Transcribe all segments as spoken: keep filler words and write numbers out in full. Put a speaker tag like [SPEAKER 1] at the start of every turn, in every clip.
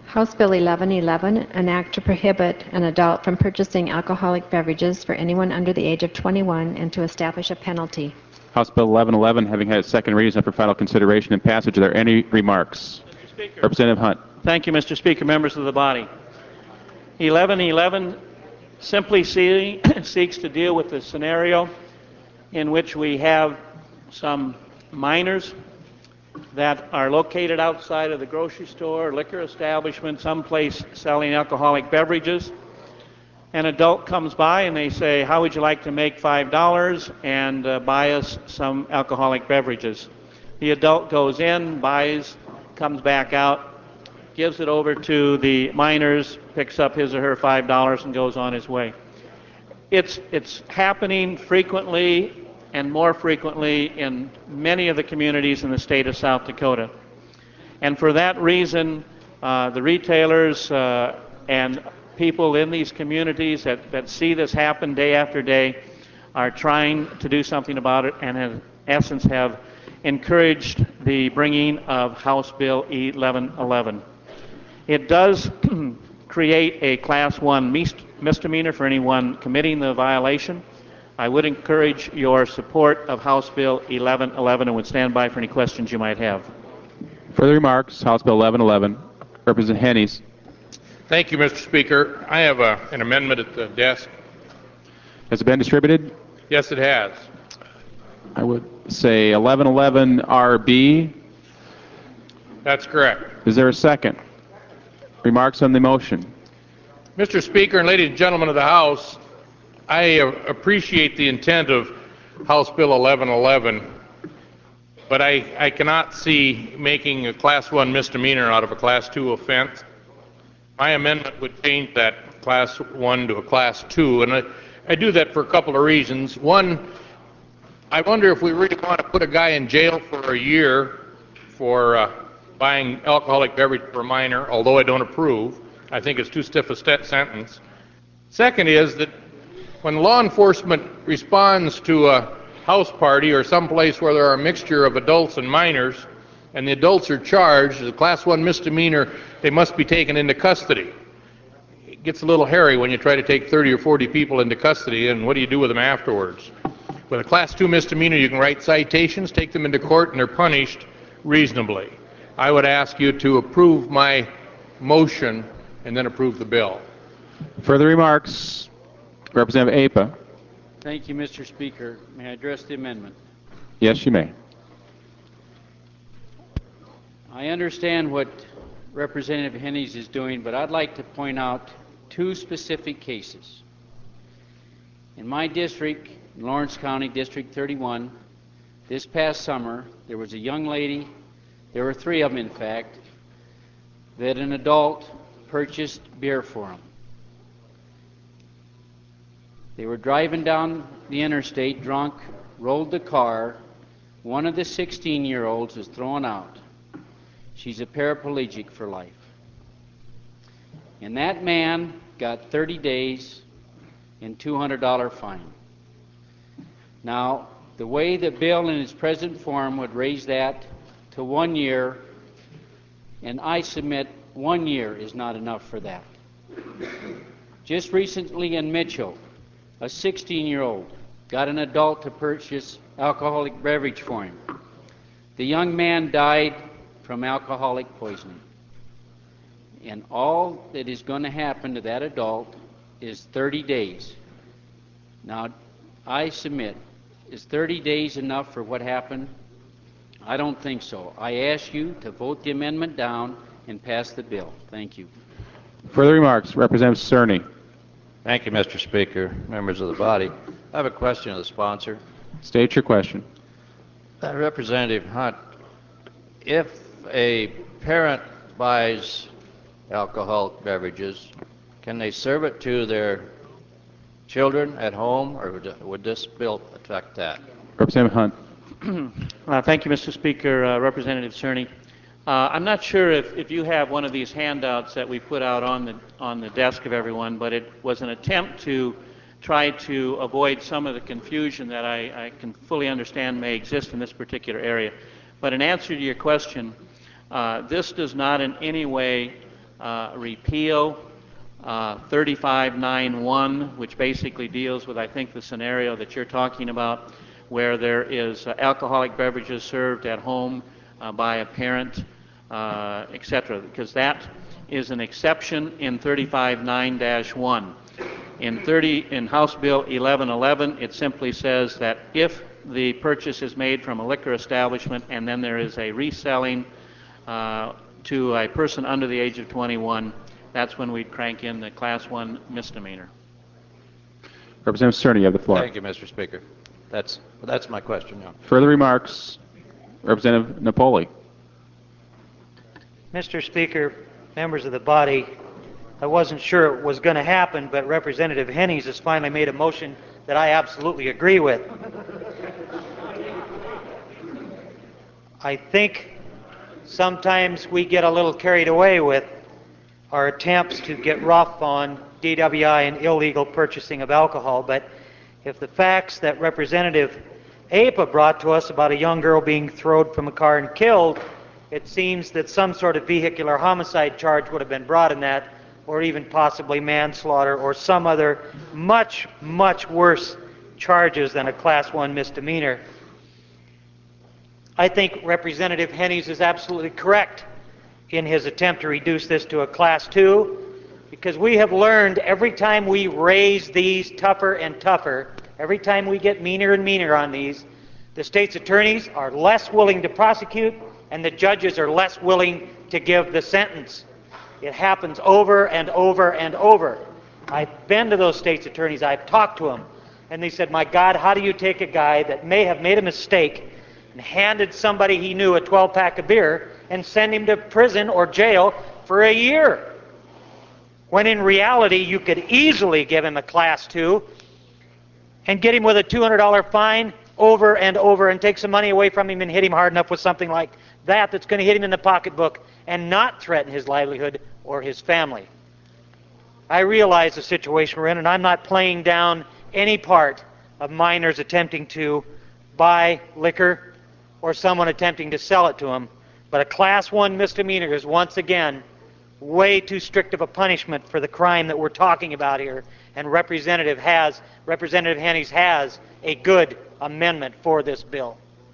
[SPEAKER 1] House Bill eleven eleven, an act to prohibit an adult from purchasing alcoholic beverages for anyone under the age of twenty-one and to establish a penalty.
[SPEAKER 2] House Bill eleven eleven, having had its second reading, up for final consideration and passage. Are there any remarks?
[SPEAKER 3] Mister Speaker.
[SPEAKER 2] Representative Hunt.
[SPEAKER 3] Thank you, Mister Speaker, members of the body. eleven eleven simply see, seeks to deal with the scenario in which we have some minors that are located outside of the grocery store, liquor establishment, someplace selling alcoholic beverages. An adult comes by and they say, how would you like to make five dollars and uh, buy us some alcoholic beverages? The adult goes in, buys, comes back out, gives it over to the minors, picks up his or her five dollars and goes on his way. It's, it's happening frequently and more frequently in many of the communities in the state of South Dakota. And for that reason, uh, the retailers uh, and people in these communities that, that see this happen day after day are trying to do something about it and in essence have encouraged the bringing of House Bill eleven eleven. It does create a class one misdemeanor for anyone committing the violation. I would encourage your support of House Bill eleven eleven and would stand by for any questions you might have.
[SPEAKER 2] Further remarks, House Bill eleven eleven. Representative Hennies.
[SPEAKER 4] Thank you, Mister Speaker. I have a, an amendment at the desk.
[SPEAKER 2] Has it been distributed?
[SPEAKER 4] Yes, it has.
[SPEAKER 2] I would say eleven eleven R B.
[SPEAKER 4] That's correct.
[SPEAKER 2] Is there a second? Remarks on the motion.
[SPEAKER 4] Mister Speaker and ladies and gentlemen of the House, I uh, appreciate the intent of House Bill eleven eleven, but I, I cannot see making a Class one misdemeanor out of a Class two offense. My amendment would change that Class one to a Class two, and I, I do that for a couple of reasons. One, I wonder if we really want to put a guy in jail for a year for uh, buying alcoholic beverage for a minor, although I don't approve. I think it's too stiff a st- sentence. Second is that when law enforcement responds to a house party or someplace where there are a mixture of adults and minors, and the adults are charged as a Class one misdemeanor, they must be taken into custody. It gets a little hairy when you try to take thirty or forty people into custody, and what do you do with them afterwards? With a Class two misdemeanor, you can write citations, take them into court, and they're punished reasonably. I would ask you to approve my motion and then approve the bill.
[SPEAKER 2] Further remarks, Representative A P A.
[SPEAKER 5] Thank you, Mister Speaker. May I address the amendment?
[SPEAKER 2] Yes, you may.
[SPEAKER 5] I understand what Representative Hennies is doing, but I'd like to point out two specific cases. In my district, in Lawrence County, District thirty-one, this past summer, there was a young lady, there were three of them in fact, that an adult purchased beer for them. They were driving down the interstate drunk, rolled the car. One of the sixteen-year-olds was thrown out. She's a paraplegic for life. And that man got thirty days and two hundred dollars fine. Now, the way the bill in its present form would raise that to one year, and I submit one year is not enough for that. Just recently in Mitchell, a sixteen-year-old got an adult to purchase alcoholic beverage for him. The young man died from alcoholic poisoning. And all that is going to happen to that adult is thirty days. Now, I submit, is thirty days enough for what happened? I don't think so. I ask you to vote the amendment down and pass the bill. Thank you.
[SPEAKER 2] Further remarks, Representative Cerny.
[SPEAKER 6] Thank you, Mister Speaker, members of the body. I have a question of the sponsor.
[SPEAKER 2] State your question.
[SPEAKER 6] Uh, Representative Hunt, if a parent buys alcoholic beverages, can they serve it to their children at home, or would, would this bill affect that?
[SPEAKER 2] Representative Hunt.
[SPEAKER 3] uh, thank you, Mister Speaker. Uh, Representative Cerny. Uh, I'm not sure if, if you have one of these handouts that we put out on the on the desk of everyone, but it was an attempt to try to avoid some of the confusion that I, I can fully understand may exist in this particular area. But in answer to your question, uh, this does not in any way uh, repeal uh, thirty-five ninety-one, which basically deals with, I think, the scenario that you're talking about, where there is uh, alcoholic beverages served at home uh, by a parent, uh, et cetera, because that is an exception in thirty-five nine dash one. In, thirty, in House Bill eleven eleven, it simply says that if the purchase is made from a liquor establishment and then there is a reselling uh, to a person under the age of twenty-one, that's when we'd crank in the Class one misdemeanor.
[SPEAKER 2] Representative Cerny, you have the floor.
[SPEAKER 6] Thank you, Mister Speaker. That's, that's my question now.
[SPEAKER 2] Further remarks? Representative Napoli.
[SPEAKER 7] Mister Speaker, members of the body, I wasn't sure it was going to happen, but Representative Hennies has finally made a motion that I absolutely agree with. I think sometimes we get a little carried away with our attempts to get rough on D W I and illegal purchasing of alcohol, but if the facts that Representative APA brought to us about a young girl being thrown from a car and killed, it seems that some sort of vehicular homicide charge would have been brought in that, or even possibly manslaughter or some other much, much worse charges than a Class one misdemeanor. I think Representative Hennies is absolutely correct in his attempt to reduce this to a Class two, because we have learned every time we raise these tougher and tougher, every time we get meaner and meaner on these, the state's attorneys are less willing to prosecute and the judges are less willing to give the sentence. It happens over and over and over. I've been to those state's attorneys, I've talked to them, and they said, my God, how do you take a guy that may have made a mistake and handed somebody he knew a twelve pack of beer and send him to prison or jail for a year? When in reality, you could easily give him a Class two and get him with a two hundred dollar fine over and over and take some money away from him and hit him hard enough with something like that that's going to hit him in the pocketbook and not threaten his livelihood or his family. I realize the situation we're in, and I'm not playing down any part of minors attempting to buy liquor or someone attempting to sell it to them, but a Class one misdemeanor is once again way too strict of a punishment for the crime that we're talking about here, and Representative has, Representative Hennies has a good amendment for this bill.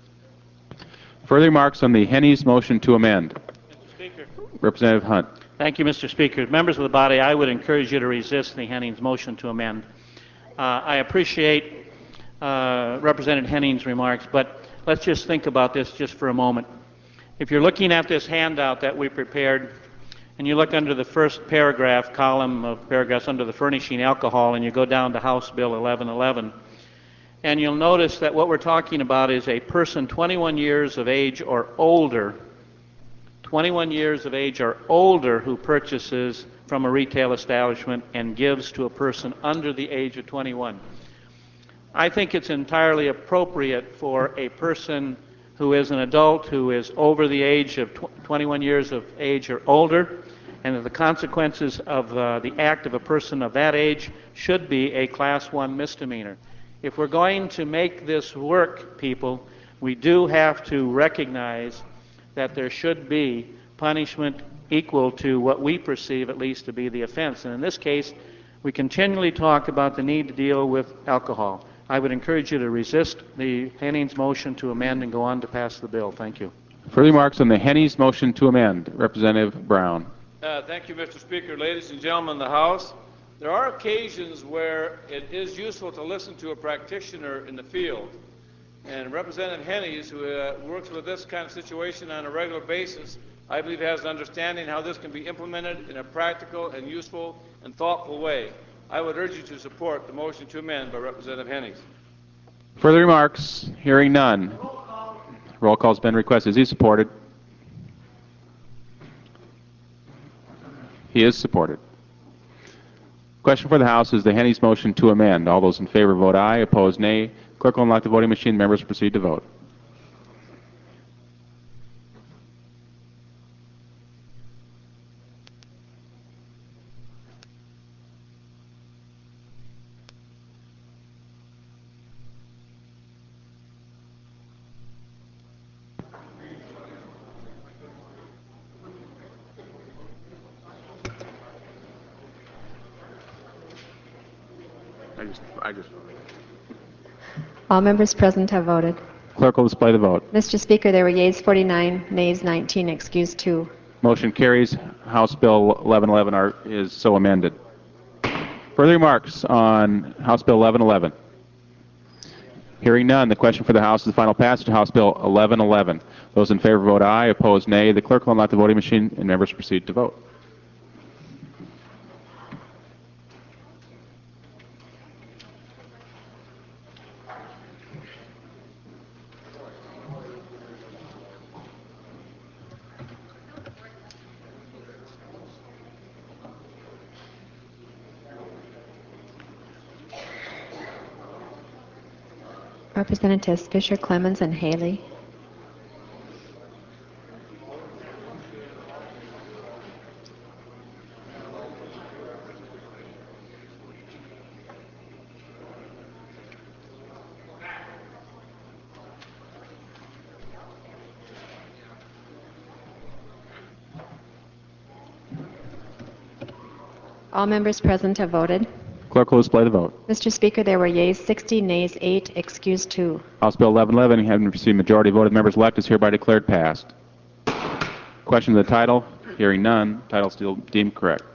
[SPEAKER 2] Further remarks on the Hennies motion to amend?
[SPEAKER 3] Mister Speaker.
[SPEAKER 2] Representative Hunt.
[SPEAKER 3] Thank you, Mister Speaker. Members of the body, I would encourage you to resist the Hennies motion to amend. Uh, I appreciate uh, Representative Hennies' remarks, but let's just think about this just for a moment. If you're looking at this handout that we prepared, and you look under the first paragraph, column of paragraphs under the furnishing alcohol, and you go down to House Bill eleven eleven, and you'll notice that what we're talking about is a person twenty-one years of age or older, twenty-one years of age or older who purchases from a retail establishment and gives to a person under the age of twenty-one. I think it's entirely appropriate for a person who is an adult who is over the age of twenty-one years of age or older, and that the consequences of uh, the act of a person of that age should be a Class one misdemeanor. If we're going to make this work, people, we do have to recognize that there should be punishment equal to what we perceive at least to be the offense. And in this case, we continually talk about the need to deal with alcohol. I would encourage you to resist the Hennies motion to amend and go on to pass the bill. Thank you.
[SPEAKER 2] Further remarks on the Hennies motion to amend? Representative Brown.
[SPEAKER 8] Uh, thank you, Mister Speaker. Ladies and gentlemen of the House, there are occasions where it is useful to listen to a practitioner in the field. And Representative Hennies, who uh, works with this kind of situation on a regular basis, I believe has an understanding how this can be implemented in a practical and useful and thoughtful way. I would urge you to support the motion to amend by Representative Hennies.
[SPEAKER 2] Further remarks? Hearing none. Roll call. Roll call has been requested. Is he supported? He is supported. Question for the House is the Hennies motion to amend. All those in favor vote aye. Opposed, nay. Clerk will unlock the voting machine. Members proceed to vote. I just, I just.
[SPEAKER 1] All members present have voted.
[SPEAKER 2] Clerk will display the vote.
[SPEAKER 1] Mister Speaker, there were yeas forty-nine, nays nineteen, excused two.
[SPEAKER 2] Motion carries. House Bill eleven eleven are, is so amended. Further remarks on House Bill eleven eleven? Hearing none, the question for the House is the final passage of House Bill eleven eleven. Those in favor vote aye, opposed nay. The clerk will unlock the voting machine and members proceed to vote.
[SPEAKER 1] Representatives Fisher, Clemens, and Haley. All members present have voted.
[SPEAKER 2] Clerk will display the vote.
[SPEAKER 1] Mister Speaker, there were yeas sixty, nays eight, excused two.
[SPEAKER 2] House Bill eleven eleven, having received majority vote of members elect, is hereby declared passed. Question of the title. Hearing none. Title still deemed correct.